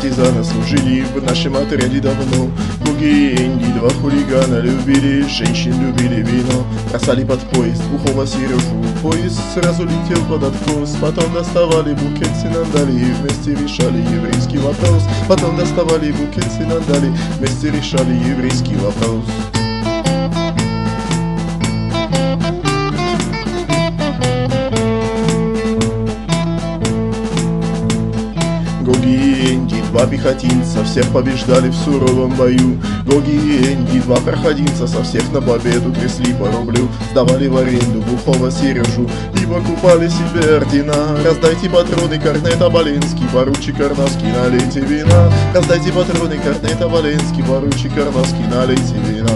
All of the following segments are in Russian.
партизана служили в нашем отряде давно. Гоги Энди, два хулигана любили женщин, любили вино. Бросали под поезд Бухова Сережу, поезд сразу летел под откос. Потом доставали букет синандали и вместе решали еврейский вопрос. Потом доставали букет синандали, вместе решали еврейский вопрос. Гоги и Энди, два пехотинца, всех побеждали в суровом бою. Гоги и Энди, два проходимца, со всех на победу трясли по рублю. Сдавали в аренду Бухова Сережу и покупали себе ордена. Раздайте патроны, корнет Оболенский, поручик Карнавский, налейте вина. Раздайте патроны, корнет Оболенский, поручик Карнавский, налейте вина.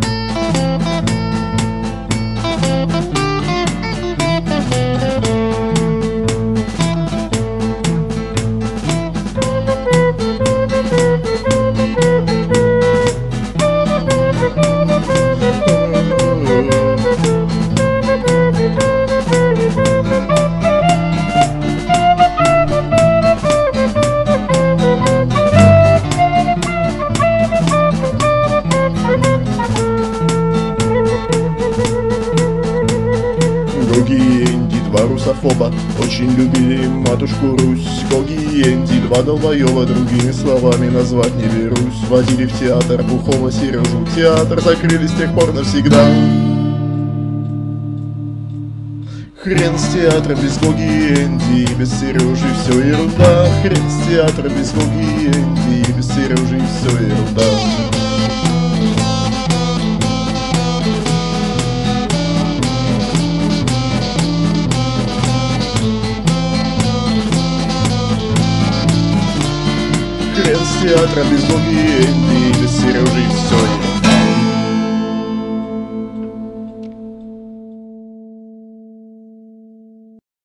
Гоги и Энди, два русофоба, очень любили матушку Русь. Гоги и Энди, два долбоеба, другими словами назвать не берусь. Водили в театр Бухова Сережу, театр закрыли с тех пор навсегда. Хрен с театра без Гоги и Энди, без Сережи все ерунда. Хрен с театра без Гоги и Энди, без Сережи все ерунда. Хрен с театра без Гоги и Энди, без Сережи все